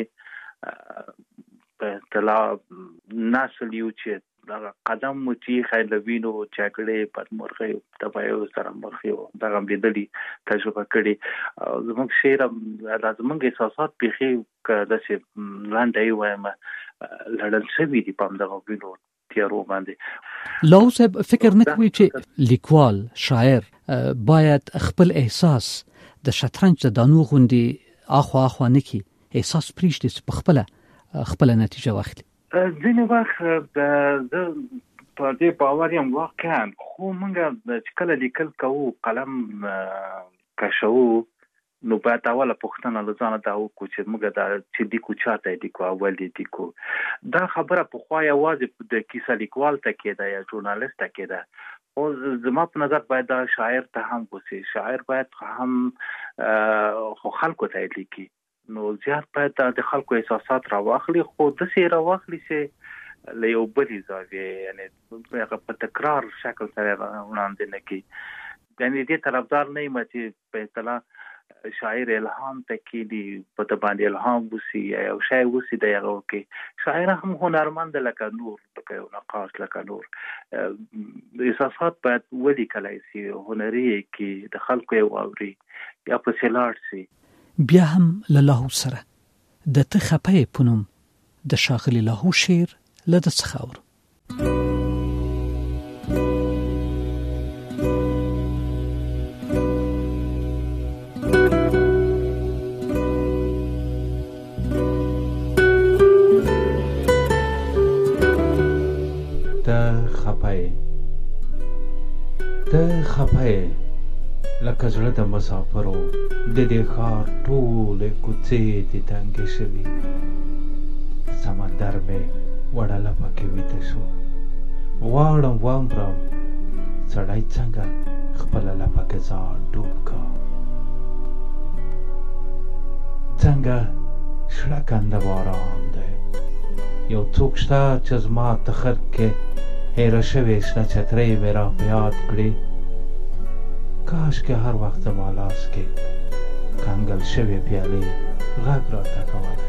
ټولنې په اصطلاح نسل یو چې دغه قدم مو چې له وینو جګړې بدمرغۍ تباهیو سره مخ یو دغه هم لیدلي تجربه کړي او زموږ شعر دا زموږ احساسات بیخي که داسې لنډی وایم لړل شوي دي په همدغه وینو تیارو باندې. لاهو صاحب فکر نه کوي چې لیکوال شاعر باید خپل احساس د شطرنج د دانو غوندې اخوا نه کی احساس پریږدي چې خپل نتیجه واخلي؟ ځینې وخت زه په دې باور یم واقعا، خو موږ چې کله لیکل کوو قلم کشوو نو باید اوله پوښتنه له ځانه دا وکړو چې موږ دا چې لیکو چاته لیکو، اول دې لیکو. دا خبره پخوا یوازې د کیسه لیکوال ته کېده یا ژورنالست ته کېده، خو زما په نظر باید دا شاعر ته هم وسي. شاعر باید هم خو خلکو ته لیکي، نو زیات باید د خلکو احساسات راواخلي، خو داسې راواخلي چې له یو بلې زاویې یعنې هغه په تکرار شکل سره وړاندې نه کړي. یعنې دې طرفدار نه یم چې په اصطلاح شاعر الهام ته کېدي په ته باندې الهام وسي یا یو شی وسي د هغه وکړي. شاعر هم هنرمند لکه نور، لکه یو نقاش لکه نور. احساسات باید ولیکلی سي، هنري کې د خلکو یې واوري یا پسې لاړ سي. بیا هم له لاهو سره د ته خپه په نوم د ښاغلي لاهو شعر له ده څخه اورو. ته خپه لکه زړه د مسافرو د دې ښار ټولې کوڅې دې تنګې شوي. سمندر مې وړه لپه کې ویده شو. غواړم واورم سړی څنګه خپله لپه کې ځان ډوب کا. څنګه شړه کنده باران دی. یو څوک شته چې زما تخر کې هیره شوې شنه چترۍ مې را په یاد کړي. کاش که هر وخت زما لاس کې کنګل شوې پیالې غږ راته کولی.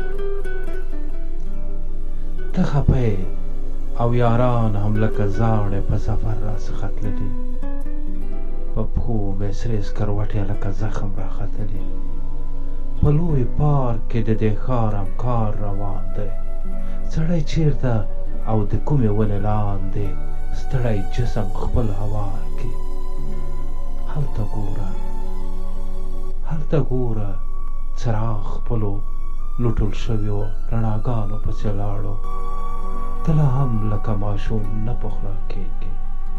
ته خفه او یاران هم لکه زاړې په سفر راڅخه تللي. په پښو مې سرې سکروټې لکه زخم راختلي. په لوی پارک کې د دې ښار هم کار روان دی. سړی چیرته او د کومې ونې لاندې ستړی جسم خپل هوار کې. هلته ګوره څراغ خپلو لوټل شویو رڼاګانو پسې لاړو. ته لا هم لکه ماشوم نه په خوله کېږي.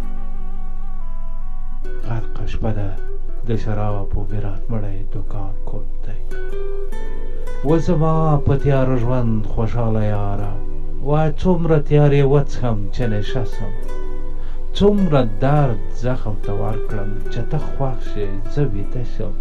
غرقه شپه ده د شرابو ویرات مړی دوکان کود دی. و زما په تیاره ژوند خوشحاله یاره، وای څومره تیارې وڅښم چې نشسم. څومره درد زخم ته ورکړم چې ته خوښ شې زه ویده شم.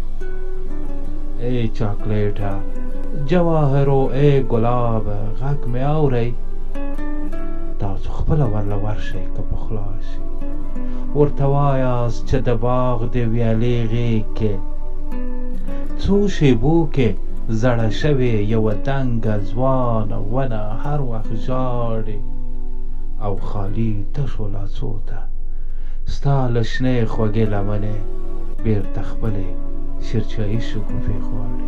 ای چاکلیټه جواهرو ای ګلابه غږ مې اورئ. تاسو خپله ورله ورشئ که په خلا شي. ورته وایاست چې د باغ د ویالې غېږ کې څو شېبو کې زړه شوې یوه دنګه ځوانه ونه هر وخت ژاړي او خالي تشو لاسو ته ستا له شنې خوږې لمنې بېرته خپلې شیرچایي شګوفې غواړي.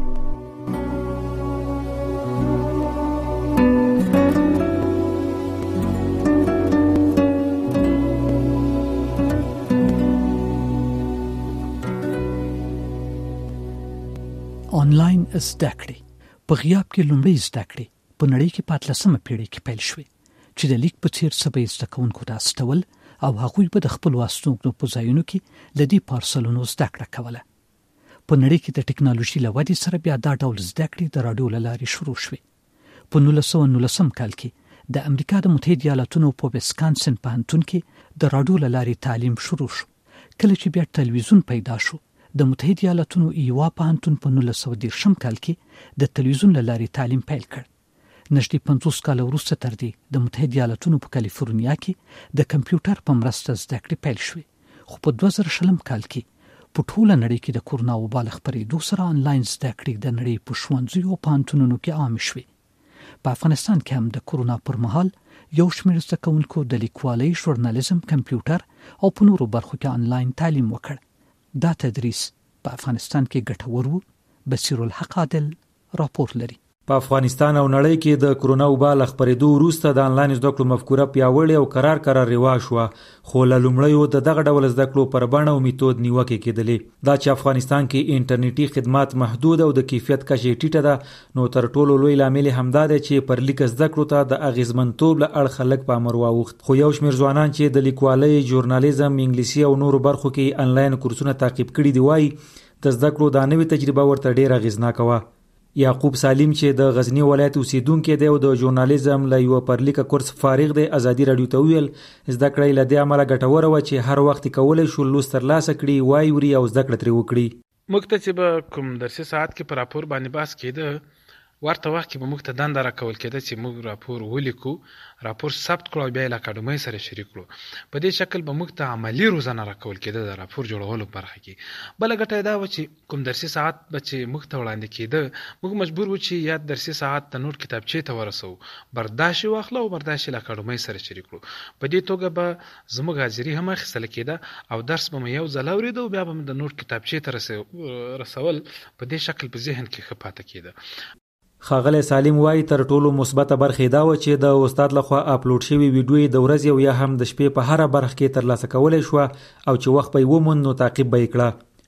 آنلاین زده کړې په غیاب کې لومړی زده کړې په نړۍ کې په 18مه پیړۍ کې پیل شوې چې د لیک په څیر سبا زده کوونکو ته استول او هغوی به د خپل واستوګنو په ځایونو کې د دې پارسلونو زده کړه کوله. په نړۍ کې د ټکنالوژي له ودې سره بیا دا ډول زده کړې د راډیو له لارې شروع شوې. په 1919 کال کې د امریکا د متحده ایالاتونو په ویسکانسن پوهنتون کې د راډیو له لارې تعلیم شروع شو. کله چې بیا تلویزیون پیدا شو د متحده ایالاتونو ایوا پوهنتون په 1930 کال کې د تلویزیون له لارې تعلیم پیل کړ. نږدې 50 کال وروسته تر دې د متحده ایالاتونو په کالیفورنیا کې د کمپیوټر په مرسته زده کړې پیل شوې. خو په 2020 کال کې په ټوله نړۍ کې د کورونا وبا له خپرېدو سره آنلاین زده کړې د نړۍ په ښوونځیو او پوهنتونونو کې عام شوې. په افغانستان کې هم د کورونا پر مهال یو شمېر زده کوونکو د لیکوالۍ، ژورنالیزم، کمپیوټر او په نورو برخو کې آنلاین تعلیم وکړ. دا تدریس په افغانستان کې ګټور و. بصیرالحق عادل راپور لري. په افغانستان او نړۍ کې د کورونا وبا له خپرېدو وروسته د آنلاین زده کړو مفکوره پیاوړې او قرار رواج شوه، خو له لومړیو د دغه ډول زده کړو پر بڼه او میتود نیوکې کېدلې. دا چې افغانستان کې انټرنیټي خدمات محدود او د کیفیت کچه ټیټه ده، نو تر ټولو لوی لامل همدا دی چې پر لیک زده کړو ته د اغیزمنتوب له اړخه لږ پام واوښت. خو یو شمېر ځوانان چې د لیکوالۍ، ژورنالیزم، انګلیسي او نورو برخو کې آنلاین کورسونه تعقیب کړي دي وایي د زده کړو دا نوې تجربه ورته ډېره اغیزناکه وه. یعقوب سالم چې د غزنی ولایت اوسیدونکی دی او د ژورنالیزم له یو پرلیکه کورس فارغ دی، ازادي رادیو ته ویل زده کړه له دې عمله ګټوره وه چې هر وخت کولی شو لوست ترلاسه کړي، وایوري او زده کړه ترې وکړي. موږ ته چې به کوم درسي ساعت کې په راپور باندې بحث کېده، ورته وخت کې به موږ ته دنده راکول کېده چې موږ راپور ولیکو، راپور ثبت کړو او بیا یې له اکاډمۍ سره شریک کړو. په دې شکل به موږ ته عملي روزنه راکول کېده د راپور جوړولو برخه کې. بله ګټه یې دا وه چې کوم درسي ساعت به چې موږ ته وړاندې کېده، موږ مجبور وو چې یا درسي ساعت د نوټ کتابچې ته ورسوو، برداشت یې واخلو او برداشت یې له اکاډمۍ سره شریک کړو. په دې توګه به زموږ حاضري هم اخیستله کېده او درس به مو یو ځل اورېده او بیا به مو د نوټ کتابچې ته رسول. په دې شکل په ذهن کې ښه پاته کېده. ښاغلی سالم وایي تر ټولو مثبته برخه دا و چې د استاد لخوا اپلوډ شوي ویډیو د ورځې او یا هم د شپې په هره برخه کې ترلاسه کولی شوه او چې وخت به یې وموند نو تعقیب به یې کړه.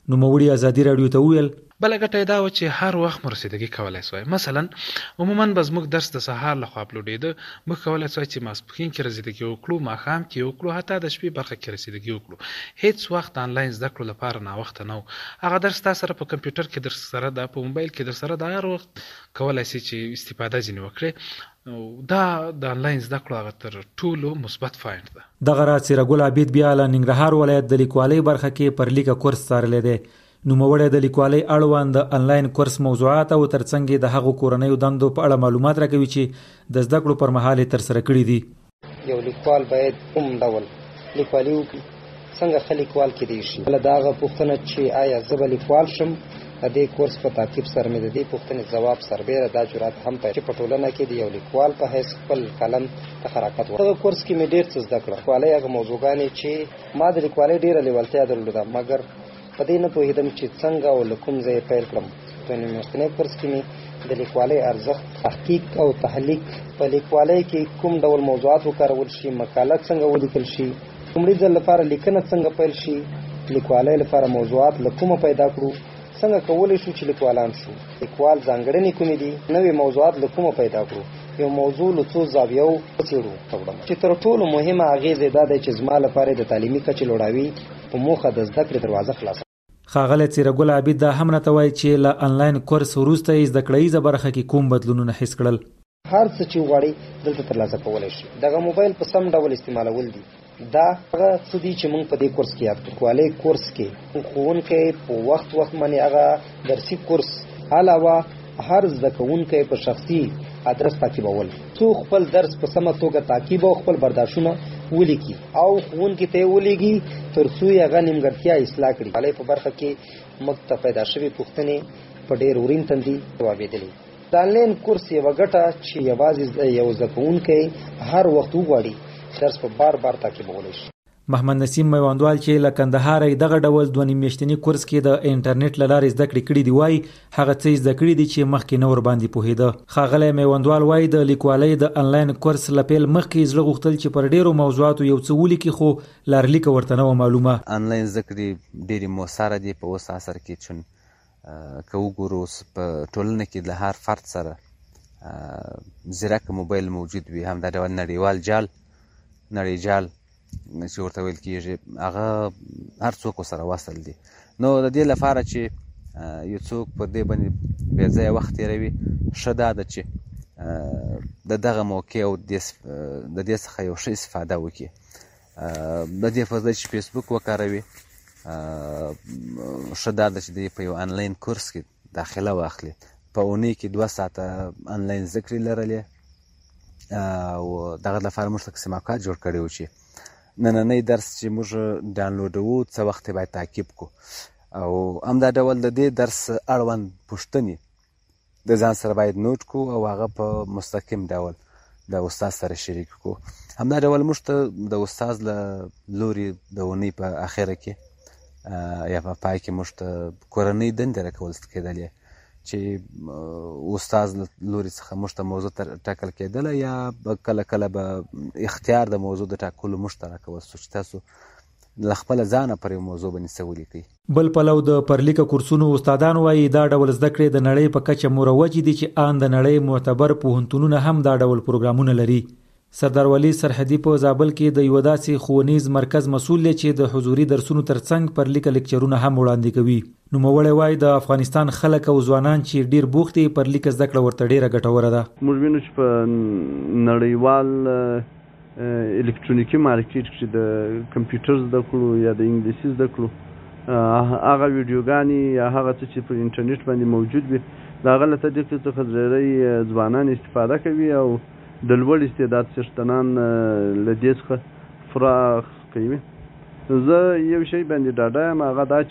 نوموړي ازادي راډیو ته وویل بله ګټه دا و چې هر وخت مو رسیدګي کولی سوای. مثلا عموما به زموږ درس د سهار لخوا اپلوډېده، موږ کولی سوای چې ماسپښین کې رسیدګي وکړو، ماښام کې وکړو، حتی د شپې برخه کې رسیدګي وکړو. هیڅ وخت آنلاین زده کړو لپاره ناوخته نه و. هغه درس تا سره په کمپیوټر کې در سره ده، په موبایل کې در سره ده، هر وخت کولی سي چې استفاده ځینې وکړې. دا د آنلاین زده کړو هغه تر ټولو مثبت پوینټ ده. دغه راز څراګل عابد بیا له ننګرهار ولایت د لیکوالۍ برخه کې پر لیکه کورس څارلی دی. نوموړی د لیکوالۍ اړوند د آنلاین کورس موضوعات او ترڅنګ د هغو کورنیو دندو په اړه معلومات راکوي چې د زده کړو پر مهال یې ترسره کړي دي. یو لیکوال باید کوم ډول لیکوالي وکړي، څنګه ښه لیکوال کیدی شي. بله د هغه پوښتنه چې آیا زه به لیکوال شم، د دې کورس په تعقیب سره مې د دې پوښتنې ځواب سربیره دا جرأت هم پیدا چې په ټولنه کې د یو لیکوال په حیث خپل قلم ته حرکت وکړم. دغه کورس کې مې ډېر څه زده کړل. لیکوالۍ هغه موضوعګانې چې ما د لیکوالۍ ډېره لیوالتیا درلوده، مګر په دې نه پوهېدم چې څنګه او له کوم ځایه پیل کړم. په میاشتني کورس کې مې د لیکوالۍ ارزښت، تحقیق او تحلیق، په لیکوالۍ کې کوم ډول موضوعات وکارول شي، مقاله څنګه ولیکل شي، لومړي ځل لپاره لیکنه څنګه پیل شي، لیکوالۍ لپاره موضوعات له کومه پیدا کړو، څنګه کولی شو چې لیکوالان شو، لیکوال ځانګړنې کومې دي، نوې موضوعات له کومه پیدا کړو، یو موضوع له څو زاویو وڅېړو. چې تر ټولو مهمه اغېزه دا ده چې زما لپاره د تعلیمي کچې لوړاوي په موخه د زده کړې دروازه خلاصه. ښاغلی څراګل عابد دا هم راته وایي چې له آنلاین کورس وروسته یې زده کړیزه برخه کې کوم بدلونونه حس کړل. هر څه چې غواړئ دلته ترلاسه کولی شي. دغه موبایل په سم ډول استعمالول دي. دا هغه څه دي چې موږ په دې کورس کې یاد کړو. لیکوالۍ کورس کې ښوونکی په وخت باندې هغه درسي کورس علاوه هر زده کوونکی په شخصي ادرس تعقیبول، څو خپل درس په سمه توګه تعقیب او خپل برداشتونه ولیکي او ښوونکي ته یې ولیږي تر څو یې هغه نیمګړتیا اصلاح کړي. لیکوالۍ په برخه کې موږ ته پیدا شوې پوښتنې په ډېر ورین تندي ځوابېدلې. د آنلاین کورس یوه ګټه چې یوازې یو زده کوونکی هر وخت وغواړي درس په بار بار تعقیبولی شي. محمد نسیم میوندوال چې له کندهاره دغه ډول 2 میاشتني کورس کې د انټرنیټ له لارې زده کړې کړي دي وایي هغه څه زده کړي دي چې مخکې نه ورباندې پوهېده. ښاغلی میوندوال وایي د لیکوالۍ د آنلاین کورس له پیل مخکې زړه غوښتل چې پر ډېرو موضوعاتو یو څه ولیکي، خو لارلیکه ورته نه وه معلومه. آنلاین زده کړې ډېرې مؤثره دي په اوس عصر کې، چون که وګورو په ټولنه کې له هر فرد سره زیرک موبایل موجود وي، همدا ډول نړیوال جال چې ورته ویل کېږي، هغه هر څوک سره وصل دي. نو د دې لپاره چې یو څوک پر دې باندې بې ځایه وخت تېروي، ښه دا ده چې د دغه موقع او د دې څخه یو ښه استفاده وکړي. د دې په ځای چې فیسبوک وکاروي، ښه دا ده چې دی په یو آنلاین کورس کې داخله واخلي. په اونۍ کې 2 ساعته آنلاین زده کړې لرلې او دغه لپاره موږ ته قسماقات جوړ کړی و چې نننی درس چې موږ ډاونلوډوو څه وخت باید تعقیب کو، او همدا ډول د دې درس اړوند پوښتنې د ځان سره باید نوټ کو او هغه په مستقیم ډول د استاد سره شریک کو. همدا ډول موږ ته د استاد له لورې د اونۍ په اخره کې یا په پای کې موږ ته کورنۍ دندې راکول کېدلې چې استاد له لوري څخه موږ ته موضوع ټاکل کېدله یا کله کله به اختیار د موضوع د ټاکلو موږ ته راکول سو چې تاسو له خپله ځانه پر یو موضوع باندې څه ولیکئ. بل پلو د پرلیکه کورسونو استادان وایي دا ډول زده کړې د نړۍ په کچه مروجې دي چې آن د نړۍ معتبر پوهنتونونه هم دا ډول پروګرامونه لري. سردار ولی سرحدي په زابل کې د یو داسې ښوونیز مرکز مسؤل دی چې د حضوري درسونو ترڅنګ پرلیکه لیکچرونه هم وړاندې کوي. نوموړی وایي د افغانستان خلک او ځوانان چې ډیر بوخت دي پرلیکه زده کړه ورته ډیره ګټوره ده. موږ وینو چې په نړیوال الکترونیکي مارکیټ کې د کمپیوټر زده کړو یا د انګلیسي زده کړو هغه ویډیوګانې یا هغه څه چې په انټرنیټ باندې موجود وي د هغه له طریقې څخه ډېری ځوانان استفاده کوي او د لوړ استعداد څښتنان له دې څخه فراغ کوي. زه یو شی باندې ډاډه یم، هغه دا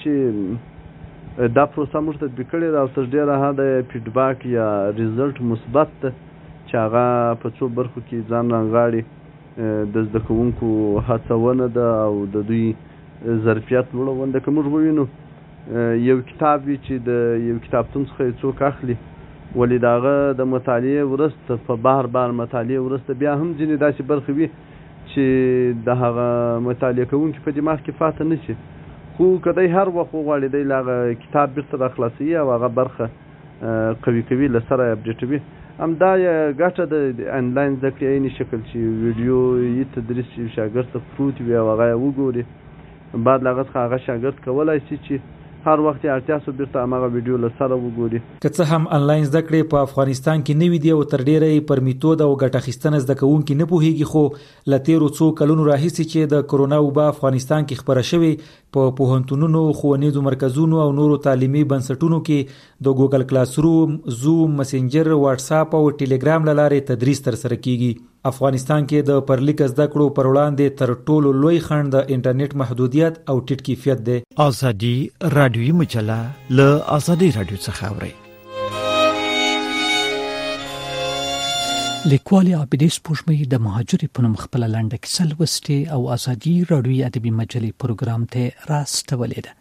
چې دا پروسه موږ تطبیق کړې ده او تر ډېره حده فیډباک یا ریزلټ مثبت ده چې هغه په څو برخو کې ځان رانغاړي. د زده کوونکو هڅونه ده او د دوی ظرفیت لوړونه ده. که موږ ووینو یو کتاب وي چې د یو کتابتون څخه یې څوک اخلي، ولې د هغه د مطالعې وروسته په بار مطالعې وروسته بیا هم ځینې داسې برخې وي چې د هغه مطالعه کوونکي په دماغ کې پاته نه شي خو کدی هر وخت غواړي د لاغه کتاب بیرته د خلاصي او هغه برخه قوي کوي لسره اپډیټوي هم دا ګټه د انلاین زده کړې عیني شکل چې ویډیو یې تدریس شاګرد ته پروت وي او هغه وګوري بعد لاغه هغه شاګرد کولای شي چې هر وخت اړتیا سو بیرته هغه ویډیو لسره وګوري. که څه هم انلاین زده کړې په افغانستان کې نوې دي او تر ډیره پر میتود او ګټه اخیستنه زده کوونکي نه پوهیږي، خو له تیرو څو کلونو راهیسې چې د کرونا وبا افغانستان کې خپره شوې په پوهنتونونو، ښوونیزو مرکزونو او نورو تعلیمي بنسټونو کې د ګوګل کلاس روم، زوم، مسنجر، واتس اپ او ټیلیګرام له لارې تدریس ترسره کیږي. افغانستان کې د پرلیک زده کړو پر وړاندې تر ټولو لوی خنډ د انټرنیټ محدودیت او ټیټ کیفیت دی. ازادي رادیوي مجله له ازادي رادیو څخه اوري. لیکوال عابدې سپوږمۍ د مهاجرې په نوم خپل لنډه کیسه لوستې او ازادي رادیوي ادبي مجلې پروګرام ته راستولې ده.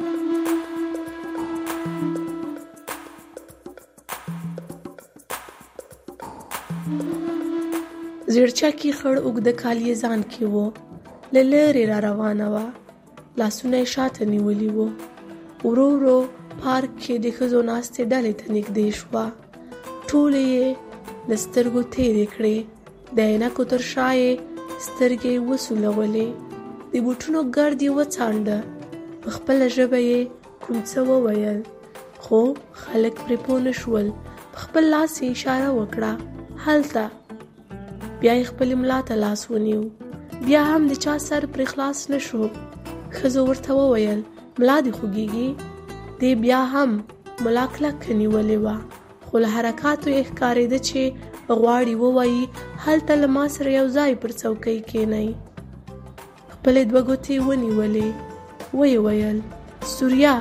زیرچاکی خړ اوږده کالی ځان کې وو، له لرې را روانه وه، لاسونه یې شاته نیولي وو. ورو ورو پارک کې د ښځو ناستې ډلې ته نږدې شوه. ټولې یې له سترګو تېرې کړې، د عینکو تر شا یې سترګې وسولولې، د بوټونو ګرد یې وڅانډه، په خپله ژبه یې کوم څه وویل، خو خلک پرې پوه نه شول. په خپل لاس یې اشاره وکړه، هلته. بیا یې خپلې ملا ته لاس ونیو، بیا هم د چا سر پرې خلاص نه شو. ښځو ورته وویل ملا دې خوږېږي. دې بیا هم ملا کلکه نیولې وه، خو له حرکاتو یې ښکارېده چې غواړي ووایي هلته له ما سره یو ځای پر څوکۍ کښېنئ. خپلې دوه ګوتې ونیولې، ویې ویل سوریا.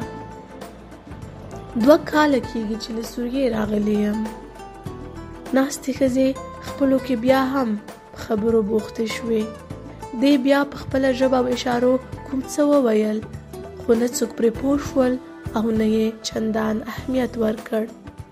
2 کاله کېږي چې له سوریې راغلی یم. ناستې ښځې خپلو کې بیا هم خبرو بوختې شوې. دې بیا په خپله ژبه او اشارو کوم څه وویل، خو نه څوک پرې پوه شول او نه یې چندان اهمیت ورکړ.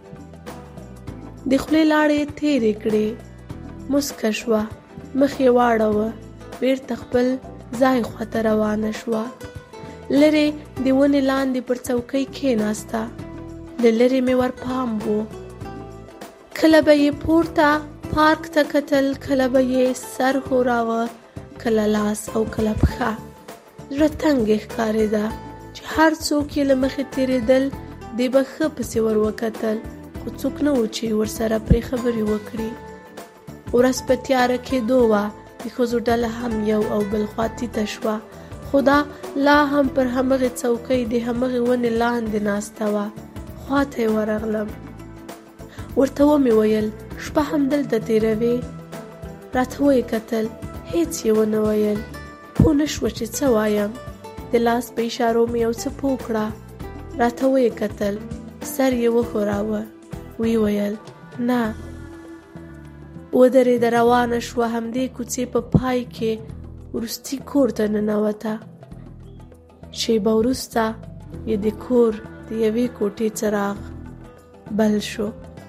د خولې لاړې یې تېرې کړې، مسکه شوه، مخ یې واړوه، بېرته خپل ځای خواته روانه شوه. لرې د ونې لاندې پر څوکۍ کښېناسته، له لرې مې ور پام و. کله به یې پورته پارک ته کتل، کله به یې سر ښوراوه، کله لاس او کله پښه. زړه تنګې ښکارېده چې هر څوک یې له مخې تېرېدل، دې به ښه پسې ور وکتل، خو څوک نه و چې ورسره پرې خبرې وکړي. ورځ په تیاره کېدو وه، د ښځو ډله هم یو او بل خوا تیته شوه، خو دا لا هم پر همغې څوکۍ د همغې ونې لاندې ناسته وه. خواته یې ورغلم، ورته ومې ویل شپه هم دلته تېروې؟ راته ویې کتل، هېڅ یې ونه ویل. پوه نه شوه چې څه وایم. د لاس په اشارو مې یو څه پوه کړه. راته ویې کتل، سر یې وښوراوه، ویې ویل نه. ودرېده، روانه شوه. همدې کوڅې په پای کې وروستي کور ته ننوته. شیبه وروسته یې د کور د یوې کوټې څراغ بل شو.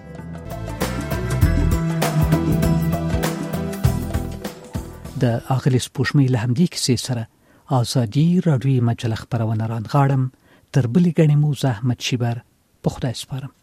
د اغلې سپوږمۍ له همدې کیسې سره ازادي رادیوي مجله خپرونه رانغاړم. تر بلې ګڼې مو زحمت شیبر په خدای سپارم.